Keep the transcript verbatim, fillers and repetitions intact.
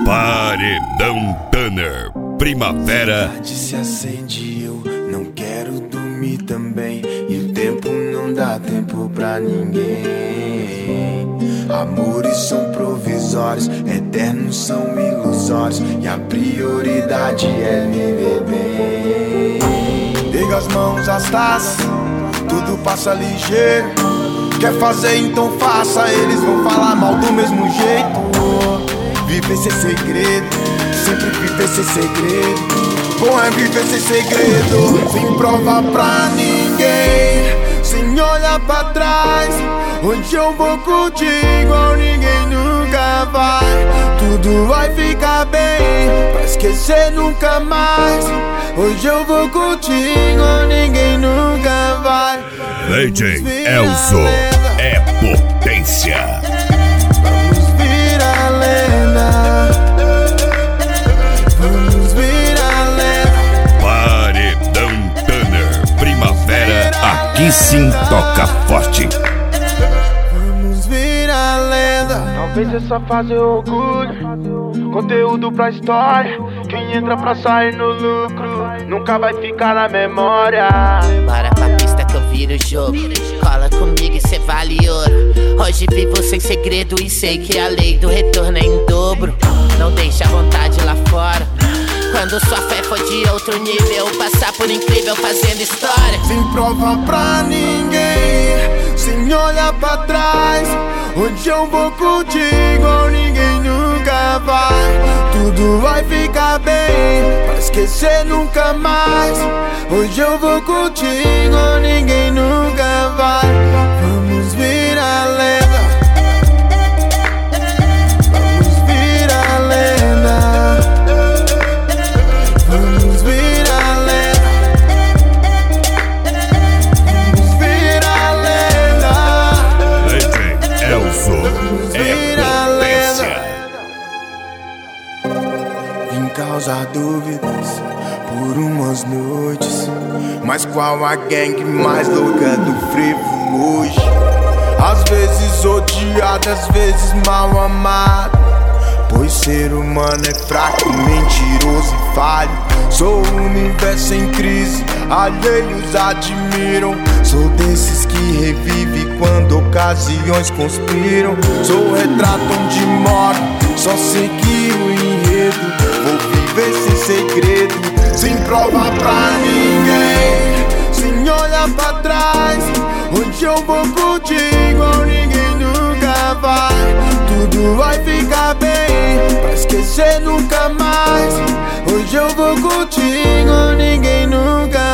Paredão Tanner, primavera. A tarde se acende, eu não quero dormir também. E o tempo não dá tempo pra ninguém. Amores são provisórios, eternos são ilusórios. E a prioridade é viver bem. Pega as mãos, as taças, tudo passa ligeiro. Quer fazer, então faça, eles vão falar mal do mesmo jeito. Viver sem segredo, sempre viver sem segredo. Bom é viver sem segredo, sem prova pra ninguém, sem olhar pra trás. Hoje eu vou curtir igual ninguém nunca vai. Tudo vai ficar bem, pra esquecer nunca mais. Hoje eu vou curtir igual ninguém nunca vai. D J Elzo é potência. Vamos virar lenda. Vamos virar lenda. Paredão Tanner, primavera. Aqui sim toca forte. Vamos virar lenda. Talvez essa fase é orgulho, conteúdo pra história. Quem entra pra sair no lucro nunca vai ficar na memória. Bora pra pista que eu viro o jogo. Cola comigo e cê vale ouro. Hoje vivo sem segredo e sei que a lei do retorno é em dobro. Não deixa a vontade lá fora. Quando sua fé for de outro nível, passar por incrível fazendo história. Sem prova pra ninguém, sem olhar pra trás. Hoje eu vou curtir igual ninguém nunca vai. Tudo vai ficar bem, pra esquecer nunca mais. Hoje eu vou curtir igual ninguém nunca vai. Vamos virar lenda. Vamos virar lenda. Vamos virar lenda. Vamos virar lenda. D J Elzo é potência. Vim causar dúvidas por umas noites, mas qual a gangue mais louca do frevo hoje? Às vezes odiado, às vezes mal amado, pois ser humano é fraco, mentiroso e falho. Sou o universo em crise, alheios admiram. Sou desses que revive quando ocasiões conspiram. Sou o retrato onde moro, só seguir o enredo. Vou viver sem segredo, sem prova pra ninguém, sem olhar pra trás. Hoje eu vou curtir igual ninguém nunca vai. Tudo vai ficar bem, pra esquecer nunca mais. Hoje eu vou curtir igual ninguém nunca